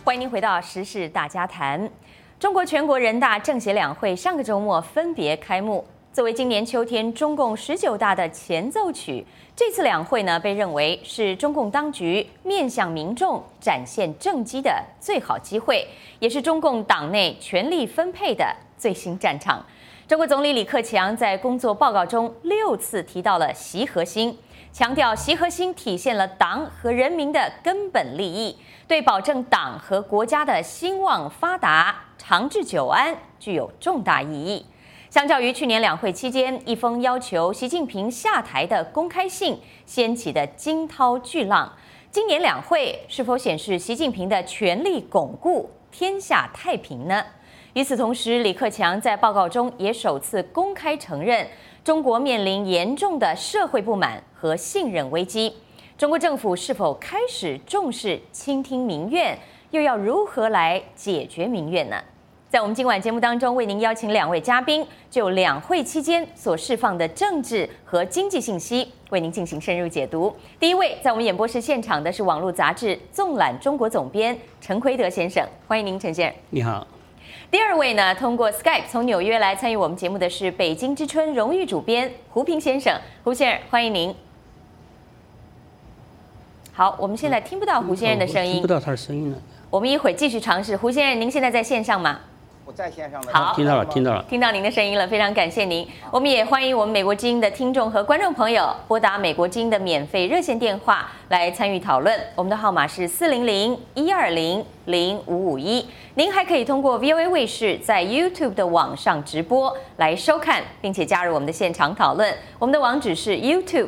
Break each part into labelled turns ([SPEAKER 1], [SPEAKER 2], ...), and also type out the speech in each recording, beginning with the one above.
[SPEAKER 1] 欢迎您回到时事大家谈。中国全国人大政协两会上个周末分别开幕，作为今年秋天中共19大的前奏曲，这次两会呢被认为是中共当局面向民众展现政绩的最好机会，也是中共党内权力分配的最新战场。中国总理李克强在工作报告中6次提到了习核心，强调习核心体现了党和人民的根本利益，对保证党和国家的兴旺发达、长治久安具有重大意义。相较于去年两会期间一封要求习近平下台的公开信掀起的惊涛巨浪，今年两会是否显示习近平的权力巩固、天下太平呢？与此同时，李克强在报告中也首次公开承认，中国面临严重的社会不满和信任危机。中国政府是否开始重视倾听民怨，又要如何来解决民怨呢？在我们今晚节目当中，为您邀请2位嘉宾，就两会期间所释放的政治和经济信息，为您进行深入解读。第一位在我们演播室现场的是网络杂志《纵览中国》总编陈奎德先生，欢迎您，陈先生。
[SPEAKER 2] 你好。
[SPEAKER 1] 第二位呢，通过 Skype 从纽约来参与我们节目的是北京之春荣誉主编胡平先生，胡先生，欢迎您。好，我们现在听不到胡先生的声音，
[SPEAKER 2] 听不到他的声音了。
[SPEAKER 1] 我们一会儿继续尝试。胡先生，您现在在线上吗？
[SPEAKER 3] 我在线上了。
[SPEAKER 1] 好，
[SPEAKER 2] 听到了，听到了，
[SPEAKER 1] 听到您的声音了，非常感谢您。我们也欢迎我们美国之音的听众和观众朋友拨打美国之音的免费热线电话来参与讨论，我们的号码是400-120-0551。您还可以通过 VOA 卫视在 YouTube 的网上直播来收看，并且加入我们的现场讨论。我们的网址是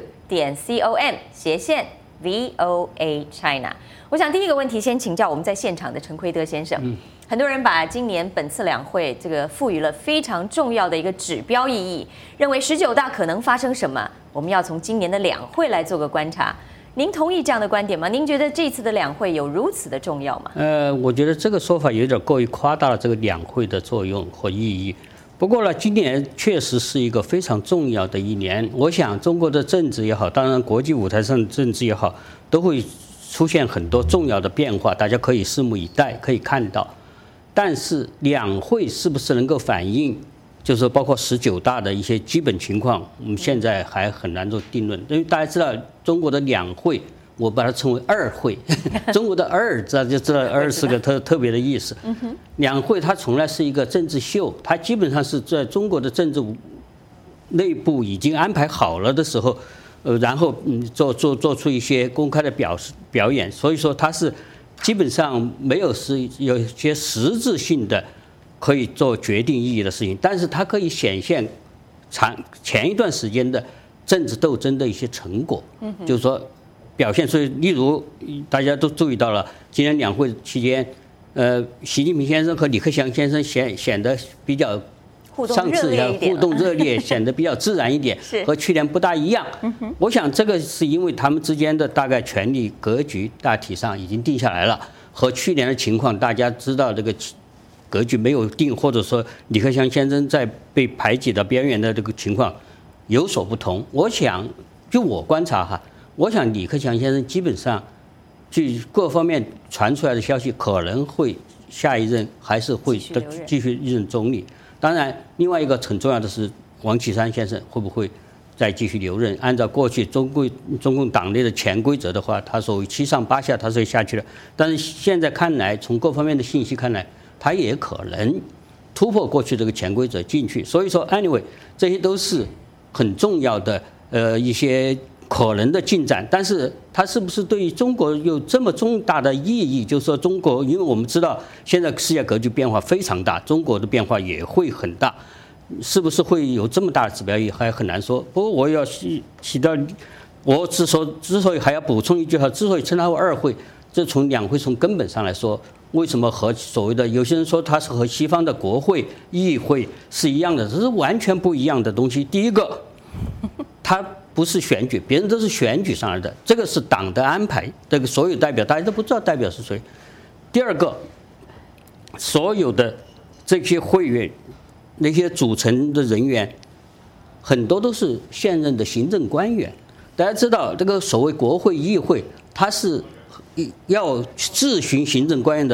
[SPEAKER 1] youtube.com/VOA China。我想第一个问题先请教我们在现场的陈奎德先生。很多人把今年本次两会这个赋予了非常重要的一个指标意义，认为19大可能发生什么，我们要从今年的两会来做个观察。您同意这样的观点吗？您觉得这次的两会有如此的重要吗？
[SPEAKER 2] 我觉得这个说法有点过于夸大了这个两会的作用和意义。不过呢，今年确实是一个非常重要的一年。我想中国的政治也好，当然国际舞台上的政治也好，都会出现很多重要的变化，大家可以拭目以待，可以看到。但是两会是不是能够反映，就是包括19大的一些基本情况，我们现在还很难做定论。因为大家知道中国的两会，我把它称为二会，中国的二就知道二是个特别的意思。两会它从来是一个政治秀，它基本上是在中国的政治内部已经安排好了的时候，然后做出一些公开的表演，所以说它是基本上没有有一些实质性的可以做决定意义的事情，但是它可以显现前一段时间的政治斗争的一些成果，就是说表现出，例如大家都注意到了，今年两会期间，习近平先生和李克强先生显得比较上次互动热烈，显得比较自然一点，和去年不大一样。我想这个是因为他们之间的大概权力格局大体上已经定下来了，和去年的情况大家知道这个格局没有定，或者说李克强先生在被排挤到边缘的这个情况有所不同。我想就我观察哈，我想李克强先生基本上据各方面传出来的消息，可能会下一任还是会继续任总理。当然，另外一个很重要的是王岐山先生会不会再继续留任？按照过去中共党内的潜规则的话，他所谓7上8下，他是下去了。但是现在看来，从各方面的信息看来，他也可能突破过去这个潜规则进去。所以说 ，anyway， 这些都是很重要的一些可能的进展。但是它是不是对于中国有这么重大的意义？就是说中国，因为我们知道现在世界格局变化非常大，中国的变化也会很大，是不是会有这么大的指标意义还很难说。不过我要提到，我之所以还要补充一句哈，之所以称它为二会，这从两会从根本上来说，为什么和所谓的有些人说它是和西方的国会、议会是一样的，这是完全不一样的东西。第一个，它不是选举，别人都是选举上来的，这个是党的安排，这个所有代表大家都不知道代表是谁。第二个，所有的这些会员那些组成的人员，很多都是现任的行政官员。大家知道这个所谓国会、议会，它是要质询行政官员的，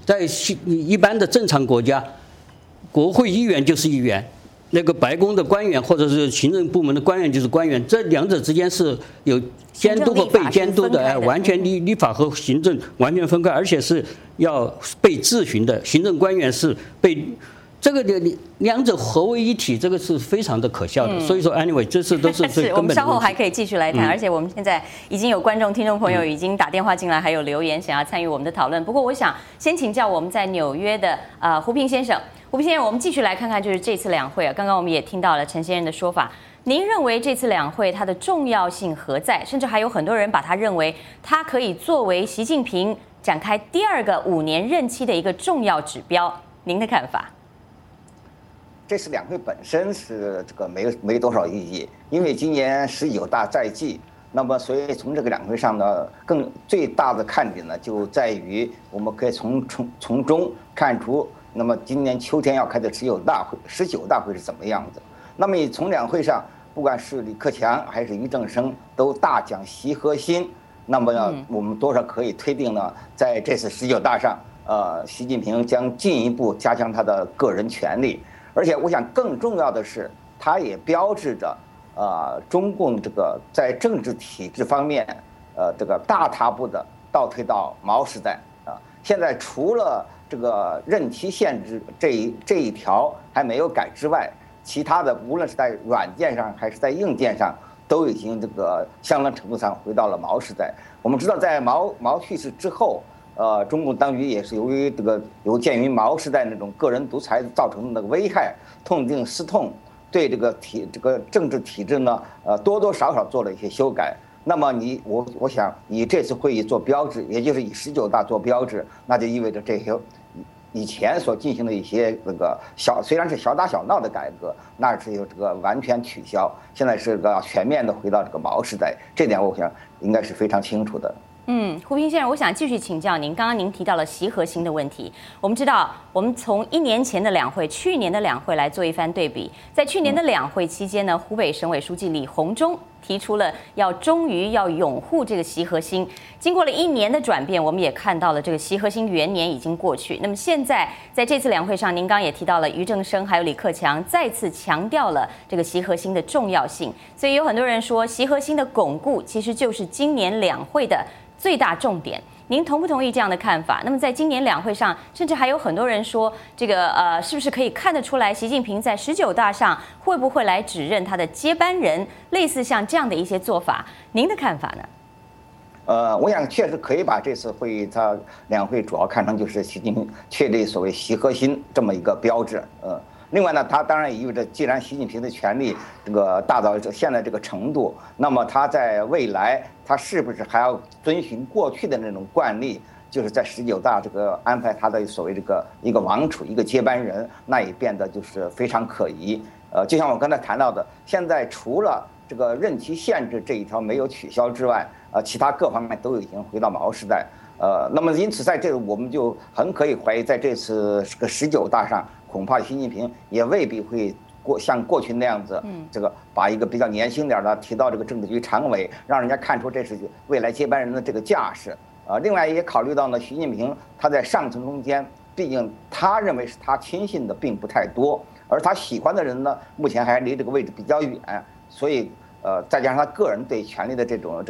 [SPEAKER 2] 在一般的正常国家，国会议员就是议员，那个白宫的官员或者是行政部门的官员就是官员，这两者之间是有监督和被监督的，完全立法和行政完全分开，而且是要被质询的。行政官员是被这个两者合为一体，这个是非常的可笑的。所以说 ，anyway， 这都是最根本的问题。
[SPEAKER 1] 我们稍后还可以继续来谈，而且我们现在已经有观众、听众朋友已经打电话进来，还有留言想要参与我们的讨论。不过，我想先请教我们在纽约的胡平先生。胡平先生，我们继续来看看，就是这次两会啊，刚刚我们也听到了陈先生的说法。您认为这次两会它的重要性何在？甚至还有很多人把它认为它可以作为习近平展开第2个5年任期的一个重要指标。您的看法？
[SPEAKER 3] 这次两会本身是这个没多少意义，因为今年19大在即，那么所以从这个两会上呢，最大的看点呢就在于我们可以从中看出，那么今年秋天要开的19大会是怎么样子。那么从两会上，不管是李克强还是俞正声都大讲习核心，那么呢，我们多少可以推定呢，在这次19大上，习近平将进一步加强他的个人权力。而且我想更重要的是，它也标志着，中共这个在政治体制方面，这个大踏步的倒退到毛时代啊。现在除了这个任期限制这一条还没有改之外，其他的无论是在软件上还是在硬件上，都已经这个相当程度上回到了毛时代。我们知道，在毛去世之后。中共当局也是由于鉴于毛时代那种个人独裁造成的那个危害，痛定思痛，对这个政治体制呢，多多少少做了一些修改。那么我想以这次会议做标志，也就是以19大做标志，那就意味着这些以前所进行的一些虽然是小打小闹的改革，那是有这个完全取消，现在是个全面的回到这个毛时代，这点我想应该是非常清楚的。
[SPEAKER 1] 胡平先生，我想继续请教您。刚刚您提到了习核心的问题，我们知道，我们从1年前的两会、去年的两会来做一番对比。在去年的两会期间呢，湖北省委书记李鸿忠提出了终于要拥护这个习核心。经过了1年的转变，我们也看到了这个习核心元年已经过去。那么现在在这次两会上，您刚刚也提到了俞正声还有李克强再次强调了这个习核心的重要性。所以有很多人说，习核心的巩固其实就是今年两会的最大重点。您同不同意这样的看法？那么在今年两会上，甚至还有很多人说，这个是不是可以看得出来，习近平在19大上会不会来指认他的接班人，类似像这样的一些做法？您的看法呢？
[SPEAKER 3] 我想确实可以把这次会议它两会主要看成就是习近平确立所谓习核心这么一个标志。另外呢，它当然也意味着，既然习近平的权力大到现在这个程度，那么他在未来他是不是还要遵循过去的那种惯例，就是在19大安排他的所谓一个王储一个接班人，那也变得就是非常可疑。就像我刚才谈到的，现在除了这个任期限制这一条没有取消之外，其他各方面都已经回到毛时代。那么因此在这个我们就很可以怀疑，在这次19大上，恐怕习近平也未必会像过去那样子，把一个比较年轻点的提到这个政治局常委，让人家看出这是未来接班人的这个架势。另外也考虑到呢，习近平他在上层中间，毕竟他认为是他亲信的并不太多，而他喜欢的人呢，目前还离这个位置比较远，所以再加上他个人对权力的这种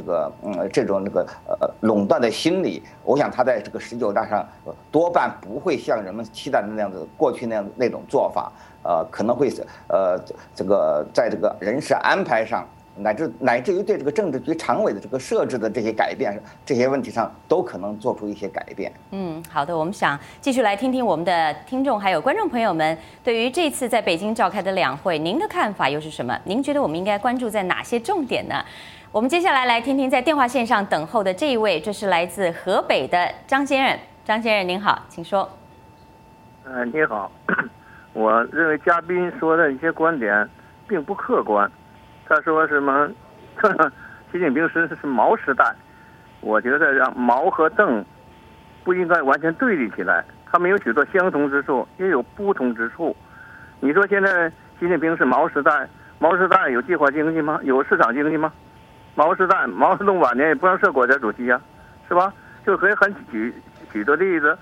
[SPEAKER 3] 垄断的心理，我想他在这个19大上多半不会像人们期待的那样子，过去那种做法，可能会在这个人事安排上，乃至于对这个政治局常委的这个设置的这些改变，这些问题上都可能做出一些改变。
[SPEAKER 1] 好的，我们想继续来听听我们的听众还有观众朋友们对于这次在北京召开的两会，您的看法又是什么？您觉得我们应该关注在哪些重点呢？我们接下来来听听在电话线上等候的这一位，这是来自河北的张先生。张先生您好，请说。
[SPEAKER 4] 你好，我认为嘉宾说的一些观点并不客观。他说什么习近平是毛时代，我觉得让毛和邓不应该完全对立起来，他们有许多相同之处，也有不同之处。你说现在习近平是毛时代，毛时代有计划经济吗？有市场经济吗？毛时代，毛泽东晚年也不让设国家主席啊，是吧？就可以举的例子，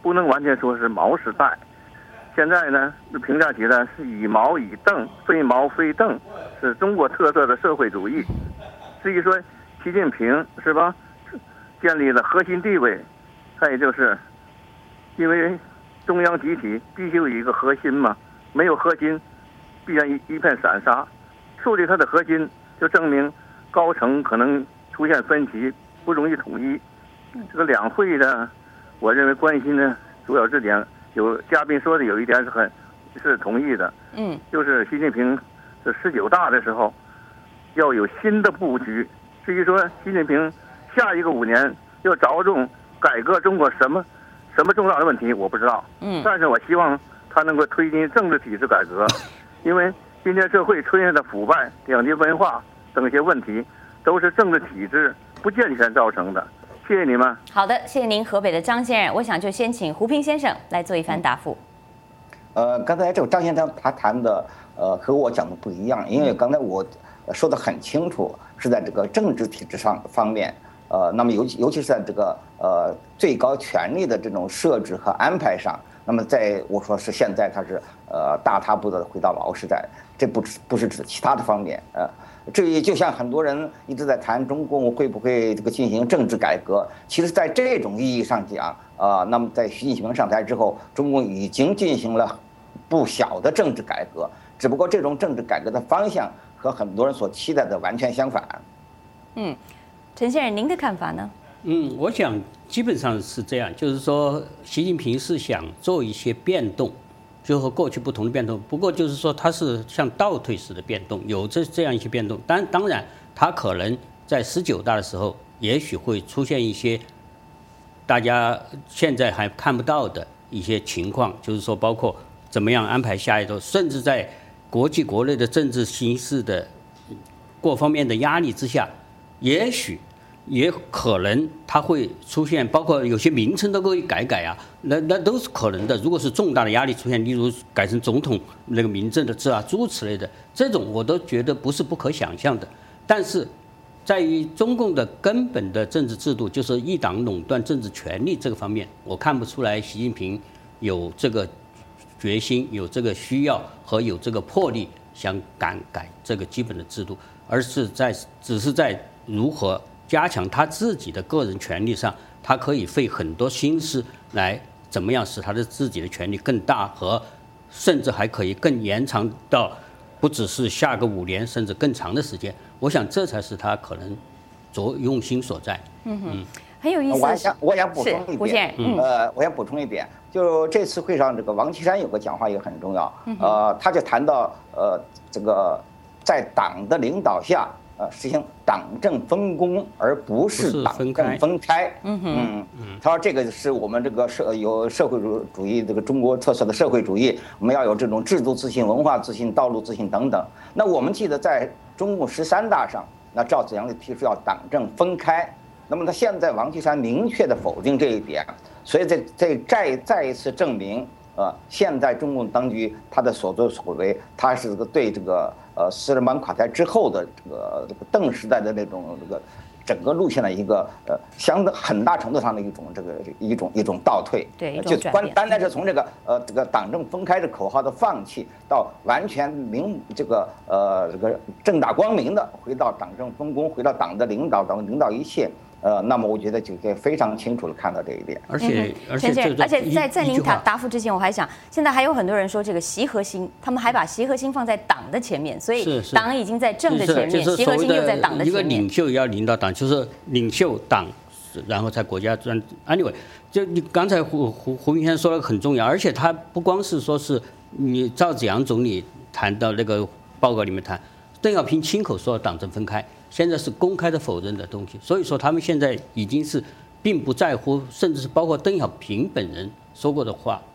[SPEAKER 4] 不能完全说是毛时代。现在呢，评价起来是以毛以邓，非毛非邓，是中国特色的社会主义。至于说习近平是吧，建立了核心地位，再也就是因为中央集体必须有一个核心嘛，没有核心，必然一片散沙。树立它的核心，就证明高层可能出现分歧，不容易统一。这个两会呢，我认为关心呢，主要这点有嘉宾说的有一点是同意的，就是习近平这19大的时候要有新的布局。至于说习近平下一个5年要着重改革中国什么重要的问题，我不知道，但是我希望他能够推进政治体制改革，因为今天社会出现的腐败、两极分化等一些问题，都是政治体制不健全造成的。谢谢你们。
[SPEAKER 1] 好的，谢谢您，河北的张先生。我想就先请胡平先生来做一番答复。
[SPEAKER 3] 刚才这个张先生他谈的和我讲的不一样，因为刚才我说的很清楚，是在这个政治体制方面，那么尤其是在这个最高权力的这种设置和安排上，那么我说是现在他是大踏步的回到毛时代，这不是指其他的方面。至于就像很多人一直在谈中共会不会这个进行政治改革，其实在这种意义上讲，那么在习近平上台之后，中共已经进行了不小的政治改革，只不过这种政治改革的方向和很多人所期待的完全相反。
[SPEAKER 1] 陈先生，您的看法呢？
[SPEAKER 2] 我想基本上是这样，就是说习近平是想做一些变动，就和过去不同的变动，不过就是说它是像倒退式的变动，有这样一些变动。当然，它可能在19大的时候，也许会出现一些大家现在还看不到的一些情况，就是说包括怎么样安排下一周，甚至在国际国内的政治形势的各方面的压力之下，也可能它会出现，包括有些名称都可以改啊，那都是可能的。如果是重大的压力出现，例如改成总统那个民政的制啊，诸如此类的，这种我都觉得不是不可想象的。但是，在于中共的根本的政治制度，就是一党垄断政治权力这个方面，我看不出来习近平有这个决心、有这个需要和有这个魄力想改这个基本的制度，而是只是在如何加强他自己的个人权利上，他可以费很多心思来怎么样使他的自己的权利更大，和甚至还可以更延长到不只是下个5年，甚至更长的时间。我想这才是他可能用心所在。
[SPEAKER 1] 很有意思。
[SPEAKER 3] 我想补充一点。我想补充一点，就这次会上这个王岐山有个讲话也很重要。他就谈到这个在党的领导下。实行党政分工，而不是党政分开。他说这个是我们这个有社会主义这个中国特色的社会主义，我们要有这种制度自信、文化自信、道路自信等等。那我们记得在中共13大上，那赵紫阳就提出要党政分开。那么他现在王岐山明确的否定这一点，所以再一次证明。现在中共当局他的所作所为，他是对这个四人帮垮台之后的这个邓时代的那种这个整个路线的一个很大程度上的一种倒退。
[SPEAKER 1] 对，
[SPEAKER 3] 就单单是从这个党政分开的口号的放弃，到完全这个正大光明的回到党政分工，回到党的领导一切。那么我觉得就可以非常清楚地看到这一点。而
[SPEAKER 1] 且在您答复之前，我还想，现在还有很多人说这个习核心，他们还把习核心放在党的前面，所以党已经在政的前面，习核心又在党的前面。
[SPEAKER 2] 一个领袖要领导党，就是领袖党，然后在国家专。Anyway， 就你刚才胡明先生说的很重要，而且他不光是说是你赵紫阳总理谈到那个报告里面谈，邓小平亲口说党政分开。现在是公开的否认的东西，所以说他们现在已经是并不在乎，甚至是包括邓小平本人说过的话，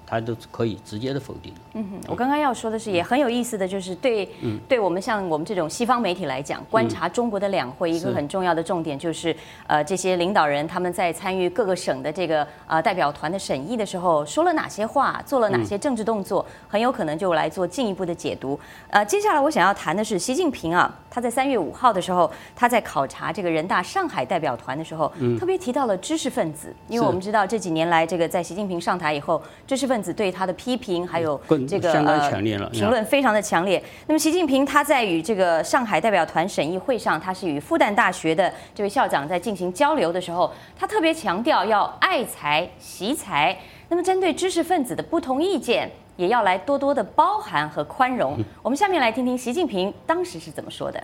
[SPEAKER 2] 他都可以直接的否定。
[SPEAKER 1] 我刚刚要说的是，也很有意思的就是对我们像我们这种西方媒体来讲，观察中国的两会，一个很重要的重点就是这些领导人他们在参与各个省的这个代表团的审议的时候，说了哪些话，做了哪些政治动作，很有可能就来做进一步的解读。接下来我想要谈的是习近平啊，他在3月5号的时候，他在考察这个人大上海代表团的时候，特别提到了知识分子，因为我们知道这几年来，这个在习近平上台以后，知识分子对他的批评还有这个
[SPEAKER 2] 相当强烈了，
[SPEAKER 1] 评论非常的强烈。那么习近平他在与这个上海代表团审议会上，他是与复旦大学的这位校长在进行交流的时候，他特别强调要爱才惜才。那么针对知识分子的不同意见，也要来多多的包涵和宽容。我们下面来听听习近平当时是怎么说的。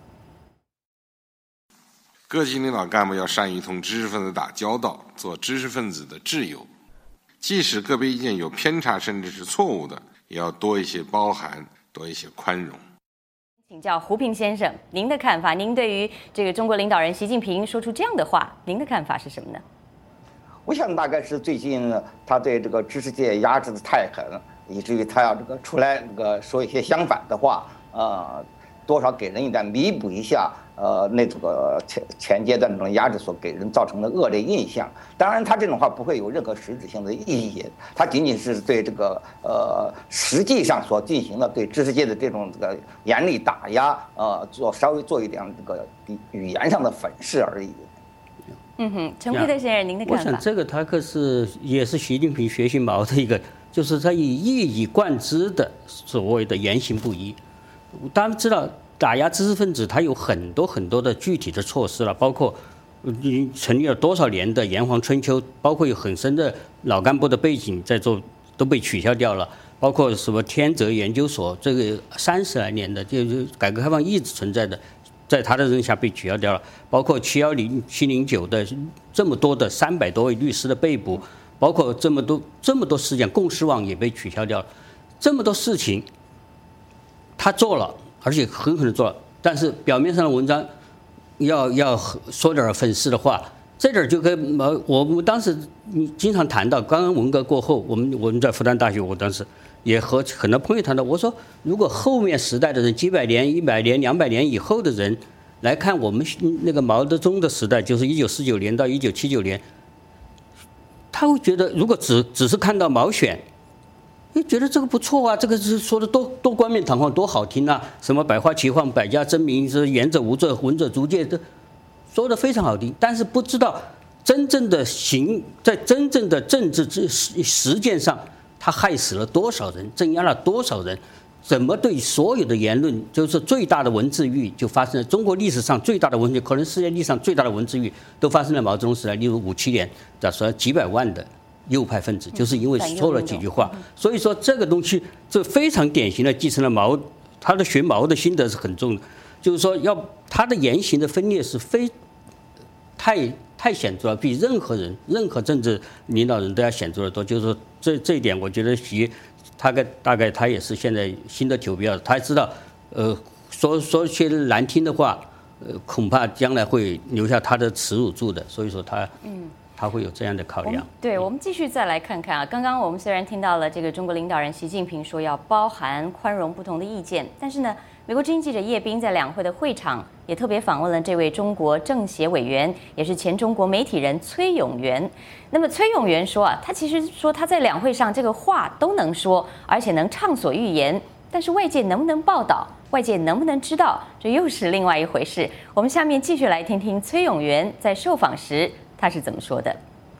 [SPEAKER 5] 各级领导干部要善于同知识分子打交道，做知识分子的挚友。即使个别意见有偏差，甚至是错误的，也要多一些包涵，多一些宽容。
[SPEAKER 1] 请教胡平先生，您的看法？您对于这个中国领导人习近平说出这样的话，您的看法是什么呢？
[SPEAKER 3] 我想大概是最近他对这个知识界压制的太狠，以至于他要出来说一些相反的话，多少给人一点弥补一下那个前阶段这种压制所给人造成的恶劣印象。当然，他这种话不会有任何实质性的意义，他仅仅是对这个实际上所进行的对知识界的这种严厉打压，稍微做一点这个语言上的粉饰而已。
[SPEAKER 1] 陈培德先生，您的看法？
[SPEAKER 2] 我想这个他也是习近平学习毛的一个，就是他以一以贯之的所谓的言行不一。大家知道打压知识分子，它有很多的具体的措施了，包括成立了多少年的炎黄春秋，包括有很深的老干部的背景在做，都被取消掉了，包括什么天泽研究所，这个30来年的，就是改革开放一直存在的，在他的任下被取消掉了，包括710、709的这么多的300多位律师的被捕，包括这么多事件，共识网也被取消掉了，这么多事情他做了，而且狠狠地做了，但是表面上的文章要说点粉饰的话，这点就跟我们当时经常谈到，刚刚文革过后，我们在复旦大学，我当时也和很多朋友谈到，我说如果后面时代的人几百年、100年、200年以后的人来看我们那个毛泽东的时代，就是1949年到1979年，他会觉得如果只是看到毛选，觉得这个不错啊，这个是说的多冠冕堂皇，多好听啊！什么百花齐放，百家争鸣，是言者无罪，闻者足戒，这说的非常好听。但是不知道真正的在真正的政治实践上，他害死了多少人，镇压了多少人，怎么对所有的言论，就是最大的文字狱就发生了。中国历史上最大的文字，可能世界历史上最大的文字狱，都发生在毛泽东时代。例如57年，咋说几百万的右派分子，就是因为说了几句话，所以说这个东西这非常典型的继承了他的学毛的心得是很重的，就是说他的言行的分裂是太显著了，比任何政治领导人都要显著的多。就是说这一点，我觉得大概他也是现在新的投标，他知道说些难听的话，恐怕将来会留下他的耻辱柱的，所以说他会有这样的考量。
[SPEAKER 1] 对，我们继续再来看看啊。刚刚我们虽然听到了这个中国领导人习近平说要包含宽容不同的意见，但是呢，美国之音记者叶斌在两会的会场也特别访问了这位中国政协委员，也是前中国媒体人崔永元。那么崔永元说啊，他其实说他在两会上这个话都能说，而且能畅所欲言，但是外界能不能报道，外界能不能知道，这又是另外一回事。我们下面继续来听听崔永元在受访时他是怎么说的。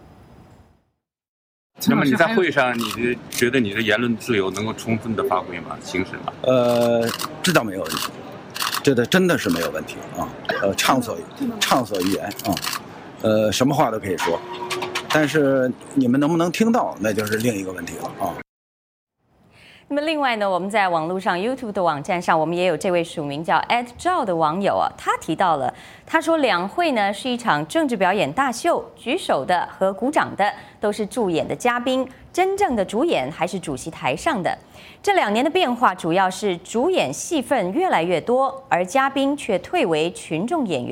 [SPEAKER 6] 那么你在会上，你觉得你的言论自由能够充分的发挥吗？行使吗？
[SPEAKER 7] 这倒没有问题，这真的是没有问题啊。畅所欲言啊，什么话都可以说，但是你们能不能听到，那就是另一个问题了啊。
[SPEAKER 1] 那么另外呢，我们在网络上 YouTube 的网站上，我们也有这位署名叫@赵的网友啊，他提到了，他说两会呢是一场政治表演大秀，举手的和鼓掌的都是助演的嘉宾，真正的主演还是主席台上的。这2年的变化主要是主演戏份越来越多，而嘉宾却退为群众演员，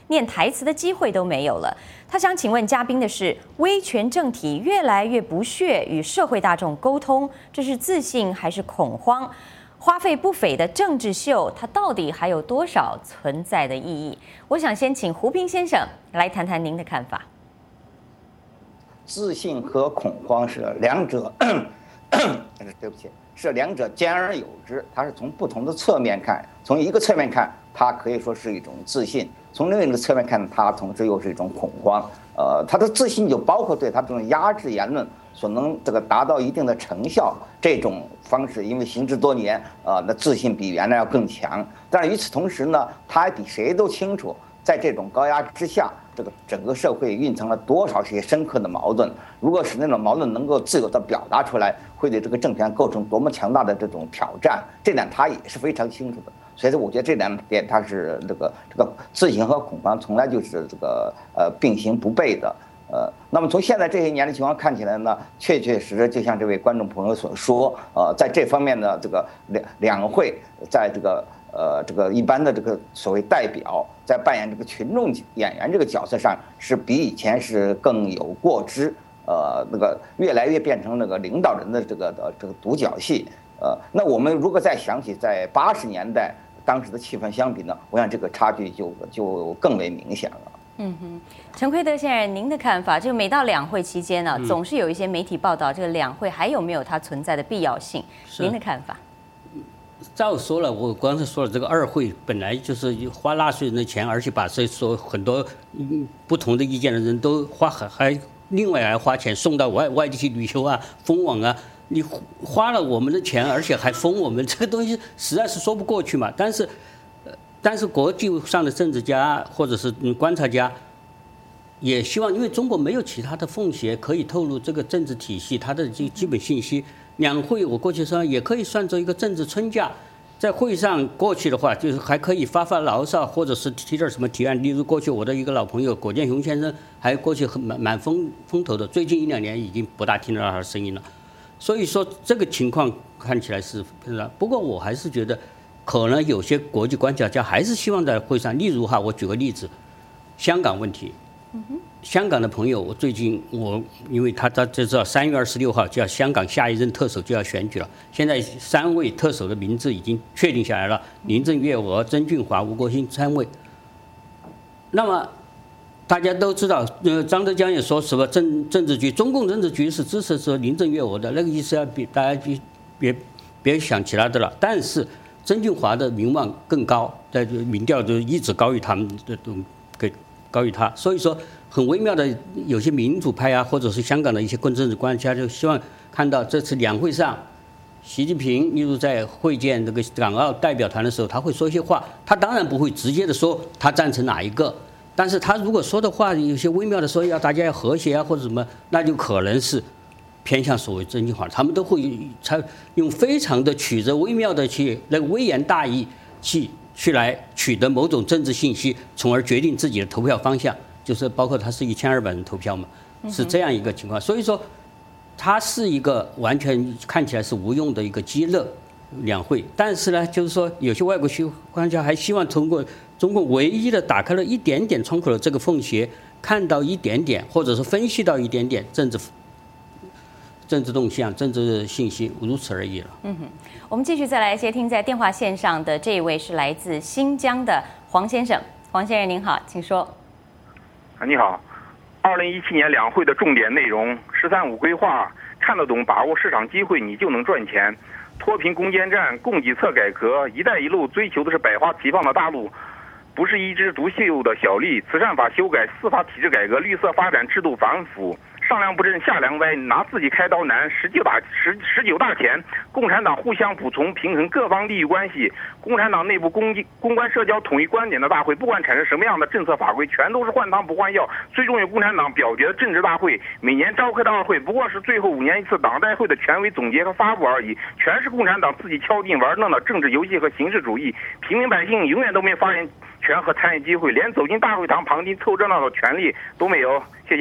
[SPEAKER 1] 念台词的机会都没有了。他想请问嘉宾的是，威权政体越来越不屑与社会大众沟通，这是自信还是恐慌？花费不菲的政治秀，它到底还有多少存在的意义？我想先请胡平先生来谈谈您的看法。
[SPEAKER 3] 自信和恐慌是两者，对不起，是两者兼而有之。它是从不同的侧面看，从一个侧面看，它可以说是一种自信；从另一个侧面看，它同时又是一种恐慌。它的自信就包括对它这种压制言论所能达到一定的成效这种方式，因为行之多年，那自信比原来要更强。但是与此同时呢，他还比谁都清楚，在这种高压之下，整个社会蕴藏了多少些深刻的矛盾。如果使那种矛盾能够自由地表达出来，会对这个政权构成多么强大的这种挑战，这点他也是非常清楚的。所以说，我觉得这两点它是这个自信和恐慌从来就是并行不悖的。那么从现在这些年的情况看起来呢，确确实实就像这位观众朋友所说，在这方面的两会，在这个一般的所谓代表在扮演这个群众演员这个角色上，是比以前是更有过之，越来越变成领导人的这个独角戏。那我们如果再想起在80年代当时的气氛相比呢，我想这个差距就更为明显了。
[SPEAKER 1] 陈奎德先生，您的看法？就每到两会期间呢，总是有一些媒体报道这个两会还有没有它存在的必要性？您的看法？
[SPEAKER 2] 照说了，我刚才说了，这个二会本来就是花纳税人的钱，而且把这说很多不同的意见的人都还另外还花钱送到外地去旅游啊、封网啊。你花了我们的钱，而且还封我们，这个东西实在是说不过去嘛。但是国际上的政治家或者是观察家也希望，因为中国没有其他的缝隙可以透露这个政治体系它的基本信息。两会我过去说也可以算作一个政治春假，在会上过去的话，就是还可以发牢骚，或者是提点什么提案。例如过去我的一个老朋友葛剑雄先生，还过去蛮风头的，最近1-2年已经不大听到他的声音了。所以说这个情况看起来是，不过我还是觉得，可能有些国际观察家还是希望在会上，例如我举个例子，香港问题。香港的朋友，我最近因为他知道3月26号就要香港下一任特首就要选举了，现在3位特首的名字已经确定下来了，林郑月娥、曾俊华、吴国兴3位。那么大家都知道，张德江也说什么政治局，中共政治局是支持说林郑月娥的，那个意思要比大家别想其他的了。但是曾俊华的名望更高，在民调就一直高于他们的，高于他。所以说很微妙的，有些民主派啊，或者是香港的一些政治观察家就希望看到这次两会上，习近平例如在会见这个港澳代表团的时候，他会说一些话，他当然不会直接的说他赞成哪一个。但是他如果说的话有些微妙的说要大家要和谐啊或者什么，那就可能是偏向所谓真心话，他们都会用非常的曲折微妙的去那个微言大义去来取得某种政治信息，从而决定自己的投票方向，就是包括他是1200人投票嘛，是这样一个情况。所以说它是一个完全看起来是无用的一个激乐两会，但是呢，就是说有些外国观察家还希望通过中国唯一的打开了一点点窗口的这个缝隙，看到一点点，或者是分析到一点点政治动向、政治信息，如此而已了。
[SPEAKER 1] 我们继续再来接听在电话线上的这一位是来自新疆的黄先生。黄先生您好，请说。
[SPEAKER 8] 你好，2017年两会的重点内容，“13+5”规划，看得懂，把握市场机会，你就能赚钱。脱贫攻坚战、供给侧改革，“一带一路”追求的是百花齐放的大陆，不是一枝独秀的小利。慈善法修改、司法体制改革、绿色发展制度反腐，上梁不正下梁歪，拿自己开刀难。19大前，共产党互相补充，平衡各方利益关系。共产党内部公关社交统一观点的大会，不管产生什么样的政策法规，全都是换汤不换药。最终有共产党表决的政治大会，每年召开的二会不过是最后5年一次党代会的权威总结和发布而已，全是共产党自己敲定玩弄的政治游戏和形式主义。平民百姓永远都没发言权和参与机会，连走进大会堂旁听凑热闹的权利都没有。谢谢。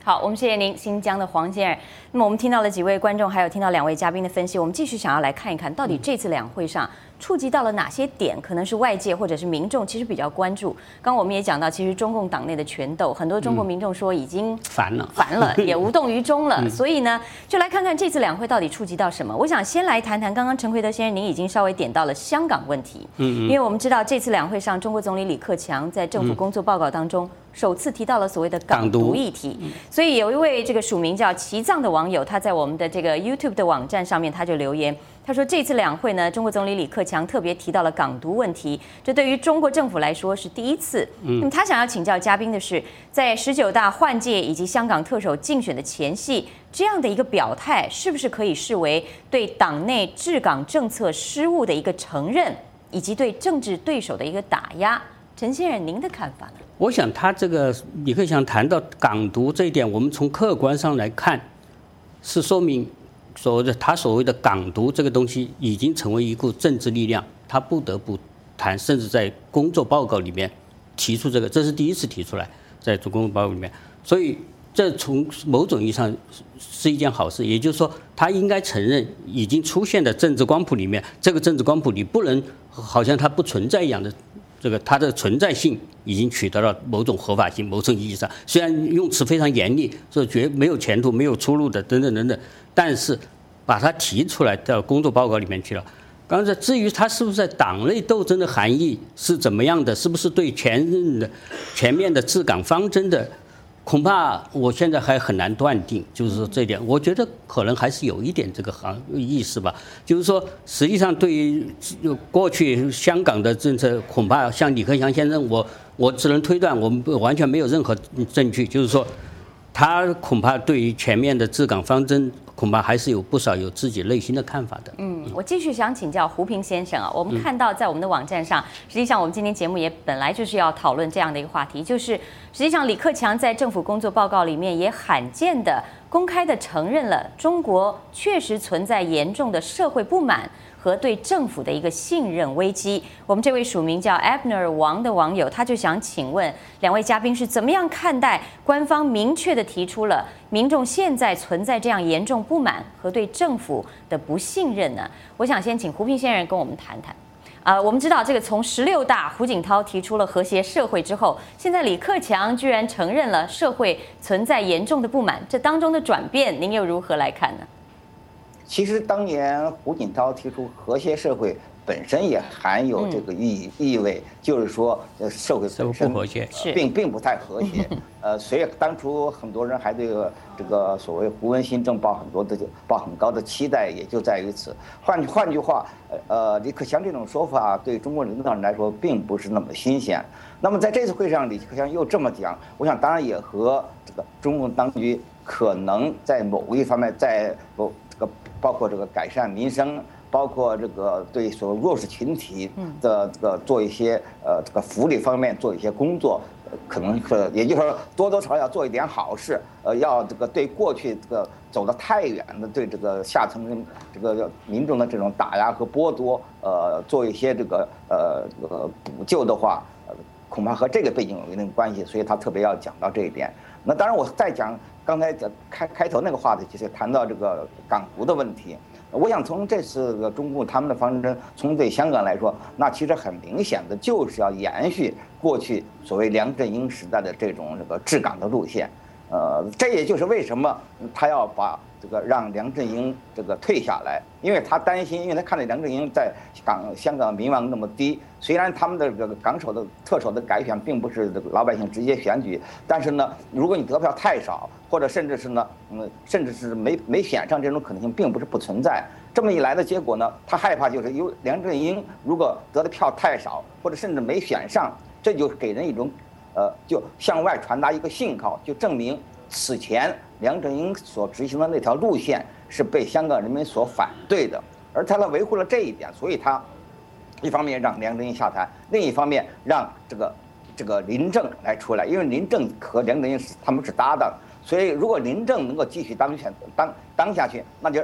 [SPEAKER 1] 好，我们谢谢您，新疆的黄先生。那么我们听到了几位观众，还有听到2位嘉宾的分析，我们继续想要来看一看，到底这次两会上触及到了哪些点，可能是外界或者是民众其实比较关注。刚刚我们也讲到，其实中共党内的权斗，很多中国民众说已经烦了，也无动于衷了。所以呢，就来看看这次两会到底触及到什么。我想先来谈谈，刚刚陈奎德先生您已经稍微点到了香港问题，因为我们知道这次两会上，中国总理李克强在政府工作报告当中首次提到了所谓的港独议题，所以有一位这个署名叫齐藏的网友，他在我们的这个 YouTube 的网站上面，他就留言，他说这次两会呢，中国总理李克强特别提到了港独问题，这对于中国政府来说是第一次。那么他想要请教嘉宾的是，在19大换届以及香港特首竞选的前夕，这样的一个表态，是不是可以视为对党内治港政策失误的一个承认，以及对政治对手的一个打压？陈先生，您的看法呢？
[SPEAKER 2] 我想他这个李克强谈到港独这一点，我们从客观上来看，是说明他所谓的港独这个东西已经成为一股政治力量，他不得不谈，甚至在工作报告里面提出这是第一次提出来，在工作报告里面，所以这从某种意义上是一件好事，也就是说，他应该承认已经出现的政治光谱里面，这个政治光谱你不能好像它不存在一样的。它的存在性已经取得了某种合法性，某种意义上，虽然用词非常严厉，说绝没有前途、没有出路的等等等等，但是把它提出来到工作报告里面去了。刚才至于它是不是在党内斗争的含义是怎么样的，是不是对前面的治港方针的，恐怕我现在还很难断定。就是说这点，我觉得可能还是有一点这个意思吧。就是说，实际上对于过去香港的政策，恐怕像李克强先生，我只能推断，我们完全没有任何证据。就是说，他恐怕对于前面的治港方针，恐怕还是有不少有自己内心的看法的。
[SPEAKER 1] 我继续想请教胡平先生啊，我们看到在我们的网站上，实际上我们今天节目也本来就是要讨论这样的一个话题，就是实际上李克强在政府工作报告里面也罕见的公开的承认了中国确实存在严重的社会不满和对政府的一个信任危机。我们这位署名叫 Abner 王的网友，他就想请问2位嘉宾是怎么样看待官方明确的提出了民众现在存在这样严重不满和对政府的不信任呢？我想先请胡平先生跟我们谈谈。我们知道这个从16大胡锦涛提出了和谐社会之后，现在李克强居然承认了社会存在严重的不满，这当中的转变您又如何来看呢？
[SPEAKER 3] 其实当年胡锦涛提出和谐社会本身也含有这个意味，就是说社会本身
[SPEAKER 2] 不和谐，
[SPEAKER 3] 并不太和谐。所以当初很多人还对这个所谓胡温新政抱很高的期待，也就在于此。换句话，李克强这种说法对中国领导人来说并不是那么新鲜。那么在这次会上，李克强又这么讲，我想当然也和这个中共当局可能在某一方面，在包括这个改善民生，包括这个对所谓弱势群体的这个做一些这个福利方面做一些工作，可能也就是说多多少少要做一点好事，要这个对过去这个走得太远的对这个下层这个民众的这种打压和剥夺，做一些这个补救的话，恐怕和这个背景有一定关系，所以他特别要讲到这一点。那当然，我再讲刚才开头那个话题，就是谈到这个港独的问题。我想从这次的中共他们的方针，从对香港来说，那其实很明显的就是要延续过去所谓梁振英时代的这种这个治港的路线。这也就是为什么他要把这个让梁振英这个退下来，因为他担心，因为他看到梁振英在香港民望那么低，虽然他们的这个特首的改选并不是这个老百姓直接选举，但是呢，如果你得票太少，或者甚至是呢，甚至是没选上，这种可能性并不是不存在。这么一来的结果呢，他害怕就是由梁振英如果得的票太少，或者甚至没选上，这就给人一种就向外传达一个信号，就证明此前梁振英所执行的那条路线是被香港人民所反对的，而他维护了这一点，所以他一方面让梁振英下台，另一方面让这个林郑来出来，因为林郑和梁振英他们是搭档，所以如果林郑能够继续当下去，那就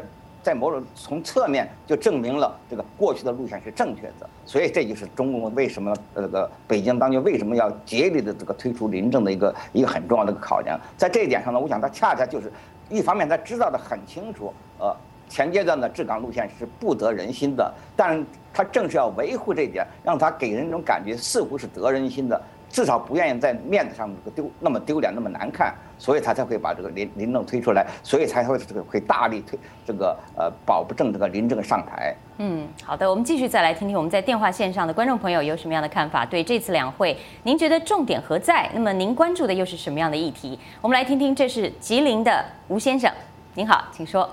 [SPEAKER 3] 在某种从侧面就证明了这个过去的路线是正确的。所以这就是中共为什么北京当局为什么要竭力的推出临政的一个很重要的考量。在这一点上呢，我想他恰恰就是一方面他知道的很清楚，前阶段的治港路线是不得人心的，但他正是要维护这一点，让他给人一种感觉似乎是得人心的，至少不愿意在面子上那么丢脸那么难看，所以他才会把这个临政推出来，所以才会大力推保不正这个临政上台。
[SPEAKER 1] 好的，我们继续再来听听我们在电话线上的观众朋友有什么样的看法，对这次两会您觉得重点何在？那么您关注的又是什么样的议题？我们来听听，这是吉林的吴先生，您好，请说。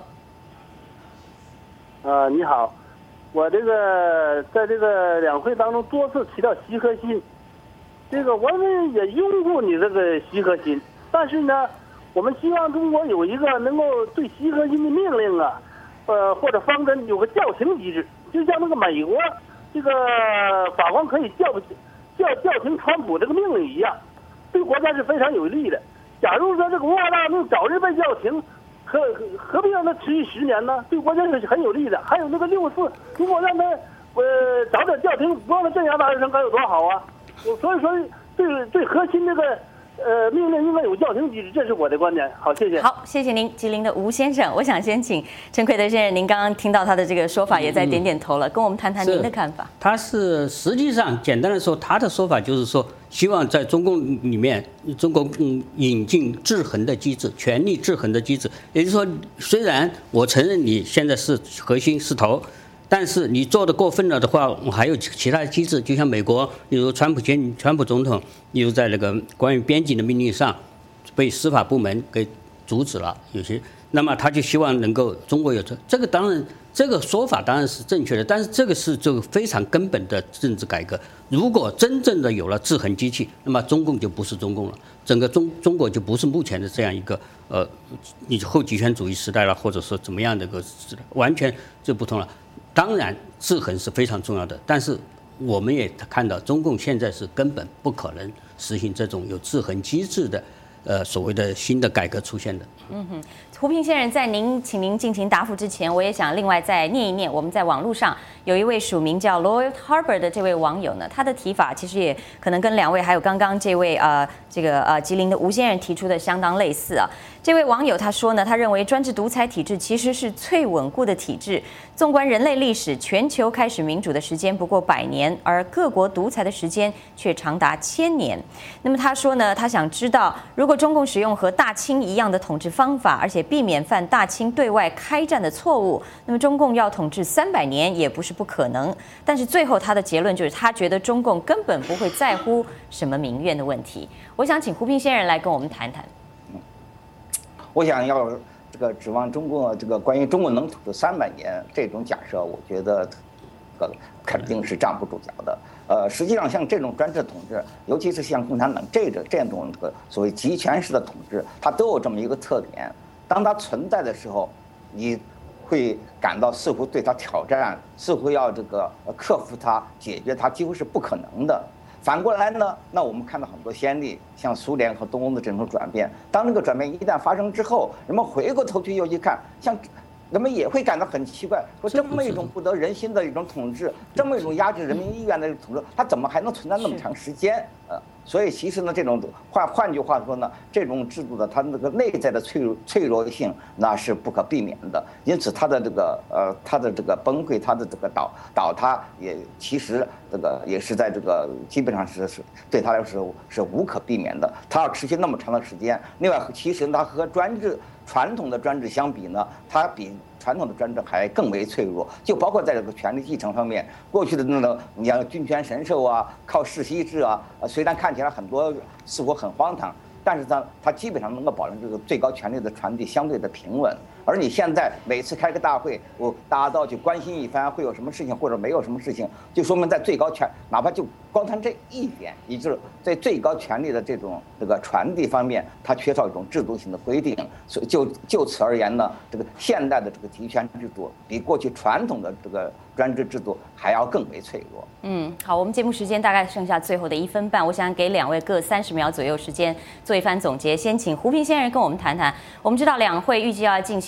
[SPEAKER 9] 你好，我这个在这个两会当中多次提到习核心，这个我们也拥护你这个习核心，但是呢，我们希望中国有一个能够对习核心的命令啊，或者方针有个叫停机制，就像那个美国这个法官可以叫停川普这个命令一样，对国家是非常有利的。假如说这个沃大命早日被叫停，何必让它持续10年呢？对国家是很有利的。还有那个6·4，如果让他早点叫停，不让他镇压大学生，该有多好啊！所以说，对核心这个命令应该有叫停机制，这是我的观点。好，谢谢。
[SPEAKER 1] 好，谢谢您，吉林的吴先生。我想先请陈奎德先生，您刚刚听到他的这个说法，也在点点头了，跟我们谈谈您的看法。
[SPEAKER 2] 他是实际上简单的说，他的说法就是说，希望在中共里面，中国引进制衡的机制，权力制衡的机制。也就是说，虽然我承认你现在是核心是头，但是你做的过分了的话，我还有其他的机制，就像美国，例如川普总统，例如在那个关于边境的命令上，被司法部门给阻止了，有些，那么他就希望能够中国有这个，当然这个说法当然是正确的，但是这个是非常根本的政治改革。如果真正的有了制衡机器，那么中共就不是中共了，整个中国就不是目前的这样一个你后极权主义时代了，或者说怎么样的一个时代，完全就不同了。当然，制衡是非常重要的，但是我们也看到，中共现在是根本不可能实行这种有制衡机制的所谓的新的改革出现的。
[SPEAKER 1] 胡平先生，在请您进行答复之前，我也想另外再念一念，我们在网络上有一位署名叫 Lloyd Harbor 的这位网友呢，他的提法其实也可能跟两位还有刚刚这位吉林的吴先生提出的相当类似啊。这位网友他说呢，他认为专制独裁体制其实是最稳固的体制。纵观人类历史，全球开始民主的时间不过100年，而各国独裁的时间却长达1000年。那么他说呢，他想知道，如果中共使用和大清一样的统治方法，而且避免犯大清对外开战的错误，那么中共要统治300年也不是不可能。但是最后他的结论就是，他觉得中共根本不会在乎什么民怨的问题。我想请胡平先生来跟我们谈谈。
[SPEAKER 3] 我想要指望中国关于中国能统治300年这种假设，我觉得肯定是站不住脚的。实际上像这种专制统治，尤其是像共产党这种所谓集权式的统治，它都有这么一个特点：当它存在的时候，你会感到似乎对它挑战，似乎要克服它、解决它，几乎是不可能的。反过来呢，那我们看到很多先例，像苏联和东欧的这种转变。当这个转变一旦发生之后，人们回过头去又一看，像人们也会感到很奇怪，说这么一种不得人心的一种统治，这么一种压制人民意愿的统治，它怎么还能存在那么长时间？所以其实呢，这种换句话说呢，这种制度的它那个内在的脆弱性那是不可避免的，因此它的崩溃，它的倒塌也其实也是在基本上是对它来说是无可避免的，它要持续那么长的时间。另外，其实它和传统的专制相比呢，它比传统的专制还更为脆弱，就包括在这个权力继承方面，过去的你像君权神授啊，靠世袭制啊，虽然看起来很多似乎很荒唐，但是它基本上能够保证这个最高权力的传递相对的平稳。而你现在每次开个大会，大家都要去关心一番会有什么事情或者没有什么事情，就说明在最高权，哪怕就光谈这一点，也就是在最高权力的这个传递方面，它缺少一种制度性的规定。所以就此而言呢，现代的集权制度比过去传统的专制制度还要更为脆弱。
[SPEAKER 1] 好，我们节目时间大概剩下最后的1分半，我想给两位各30秒左右时间做一番总结。先请胡平先生跟我们谈谈。我们知道两会预计要进行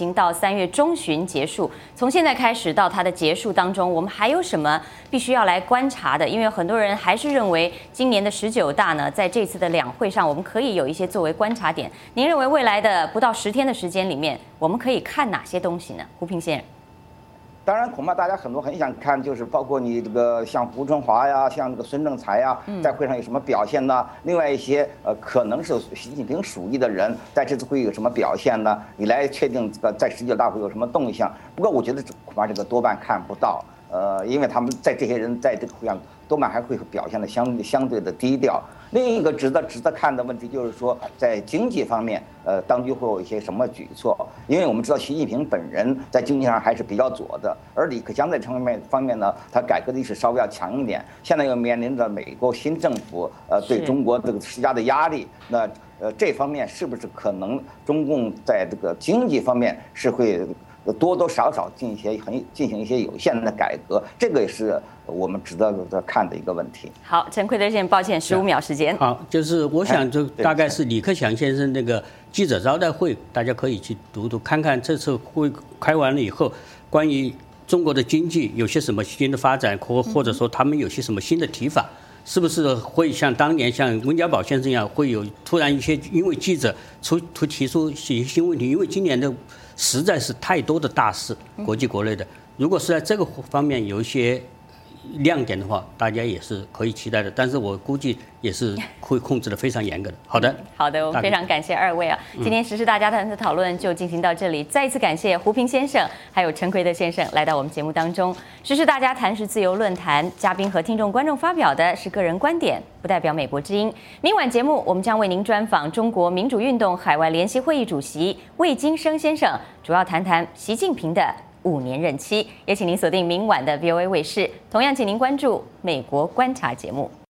[SPEAKER 1] 行到3月中旬结束。从现在开始到它的结束当中，我们还有什么必须要来观察的？因为很多人还是认为今年的19大呢，在这次的两会上，我们可以有一些作为观察点。您认为未来的不到10天的时间里面，我们可以看哪些东西呢？胡平先生。
[SPEAKER 3] 当然，恐怕大家很多很想看，就是包括你这个像胡春华呀，像这个孙政才呀，在会上有什么表现呢？另外一些可能是习近平属意的人，在这次会议有什么表现呢？你来确定这个在19大会有什么动向。不过我觉得恐怕这个多半看不到，因为他们在这些人在这个会上多半还会表现的相对的低调。另一个值得看的问题就是说，在经济方面，当局会有一些什么举措？因为我们知道习近平本人在经济上还是比较左的，而李克强在方面呢，他改革的意识稍微要强一点。现在又面临着美国新政府对中国这个施加的压力，那这方面是不是可能中共在这个经济方面是会多多少少进行一些有限的改革？这个也是我们值得看的一个问题。好，
[SPEAKER 1] 陈奎德先生，抱歉，15秒时间。
[SPEAKER 2] 好，就是我想就大概是李克强先生那个记者招待会，大家可以去读读，看看这次会开完了以后，关于中国的经济有些什么新的发展，或者说他们有些什么新的提法，是不是会像当年像温家宝先生一样，会有突然一些因为记者提出一些新问题，因为今年的实在是太多的大事，国际国内的，如果是在这个方面有一些亮点的话，大家也是可以期待的，但是我估计也是会控制的非常严格的。好的，
[SPEAKER 1] 好的，我们非常感谢二位啊！今天时事大家谈的讨论就进行到这里，再一次感谢胡平先生还有陈奎德先生来到我们节目当中。时事大家谈是自由论坛，嘉宾和听众观众发表的是个人观点，不代表美国之音。明晚节目我们将为您专访中国民主运动海外联席会议主席魏金生先生，主要谈谈习近平的5年任期，也请您锁定明晚的 VOA 卫视，同样请您关注美国观察节目。